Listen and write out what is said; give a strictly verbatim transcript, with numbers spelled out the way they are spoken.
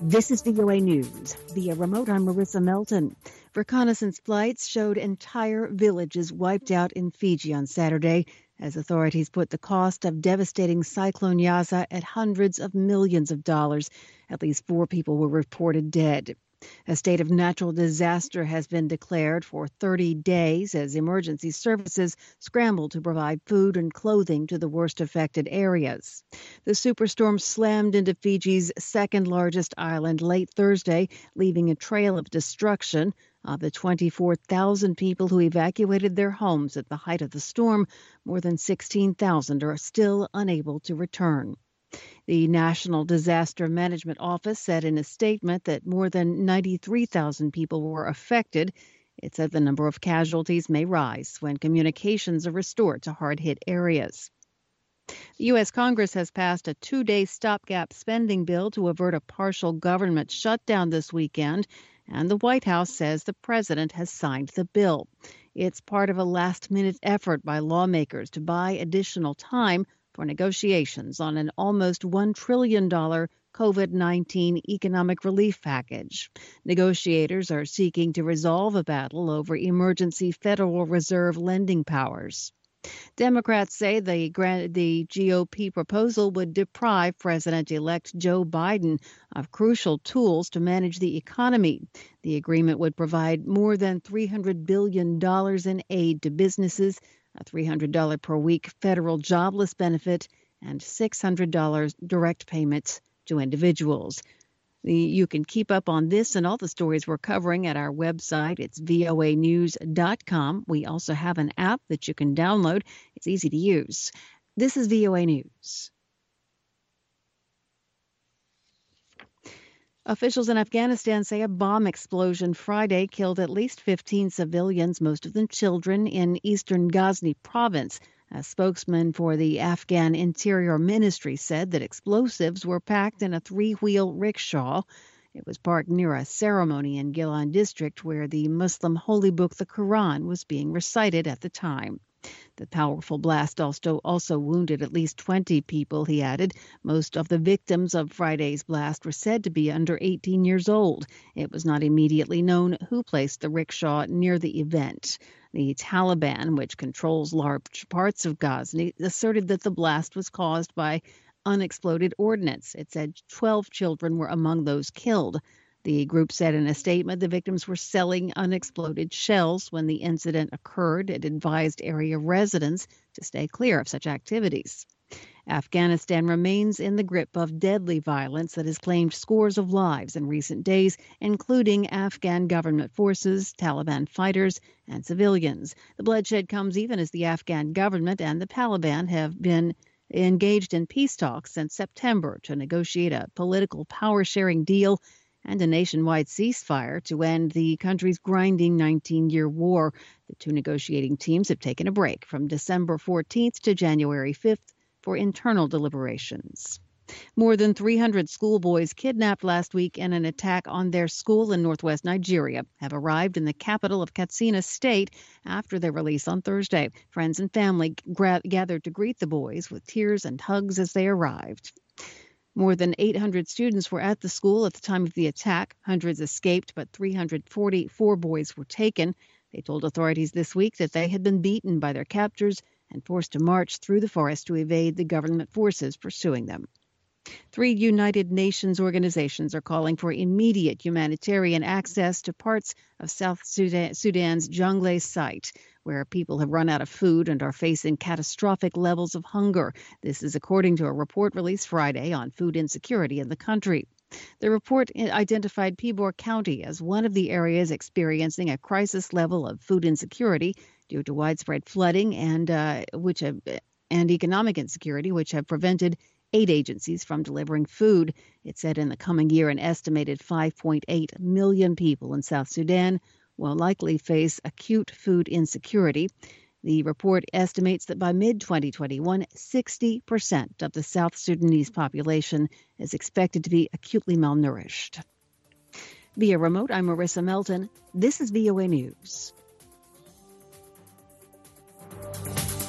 This is V O A News. Via remote, I'm Marissa Melton. Reconnaissance flights showed entire villages wiped out in Fiji on Saturday as authorities put the cost of devastating Cyclone Yasa at hundreds of millions of dollars. At least four people were reported dead. A state of natural disaster has been declared for thirty days as emergency services scramble to provide food and clothing to the worst affected areas. The superstorm slammed into Fiji's second largest island late Thursday, leaving a trail of destruction. Of the twenty-four thousand people who evacuated their homes at the height of the storm, more than sixteen thousand are still unable to return. The National Disaster Management Office said in a statement that more than ninety-three thousand people were affected. It said the number of casualties may rise when communications are restored to hard-hit areas. The U S. Congress has passed a two-day stopgap spending bill to avert a partial government shutdown this weekend, and the White House says the president has signed the bill. It's part of a last-minute effort by lawmakers to buy additional time for negotiations on an almost one trillion dollars COVID nineteen economic relief package. Negotiators are seeking to resolve a battle over emergency Federal Reserve lending powers. Democrats say the, the G O P proposal would deprive President-elect Joe Biden of crucial tools to manage the economy. The agreement would provide more than three hundred billion dollars in aid to businesses, a three hundred dollars per week federal jobless benefit, and six hundred dollars direct payments to individuals. The, you can keep up on this and all the stories we're covering at our website. It's V O A news dot com. We also have an app that you can download. It's easy to use. This is V O A News. Officials in Afghanistan say a bomb explosion Friday killed at least fifteen civilians, most of them children, in eastern Ghazni province. A spokesman for the Afghan Interior Ministry said that explosives were packed in a three-wheel rickshaw. It was parked near a ceremony in Gilan district where the Muslim holy book, the Quran, was being recited at the time. The powerful blast also, also wounded at least twenty people, he added. Most of the victims of Friday's blast were said to be under eighteen years old. It was not immediately known who placed the rickshaw near the event. The Taliban, which controls large parts of Ghazni, asserted that the blast was caused by unexploded ordnance. It said twelve children were among those killed. The group said in a statement the victims were selling unexploded shells when the incident occurred. It advised area residents to stay clear of such activities. Afghanistan remains in the grip of deadly violence that has claimed scores of lives in recent days, including Afghan government forces, Taliban fighters, and civilians. The bloodshed comes even as the Afghan government and the Taliban have been engaged in peace talks since September to negotiate a political power-sharing deal and a nationwide ceasefire to end the country's grinding nineteen-year war. The two negotiating teams have taken a break from December fourteenth to January fifth for internal deliberations. More than three hundred schoolboys kidnapped last week in an attack on their school in northwest Nigeria have arrived in the capital of Katsina State after their release on Thursday. Friends and family gra- gathered to greet the boys with tears and hugs as they arrived. More than eight hundred students were at the school at the time of the attack. Hundreds escaped, but three hundred forty-four boys were taken. They told authorities this week that they had been beaten by their captors and forced to march through the forest to evade the government forces pursuing them. Three United Nations organizations are calling for immediate humanitarian access to parts of South Sudan, Sudan's Jonglei site, where people have run out of food and are facing catastrophic levels of hunger. This is according to a report released Friday on food insecurity in the country. The report identified Pibor County as one of the areas experiencing a crisis level of food insecurity due to widespread flooding and uh, which have, and economic insecurity, which have prevented aid agencies from delivering food. It said in the coming year, an estimated five point eight million people in South Sudan will likely face acute food insecurity. The report estimates that by mid twenty twenty-one, sixty percent of the South Sudanese population is expected to be acutely malnourished. Via remote, I'm Marissa Melton. This is V O A News.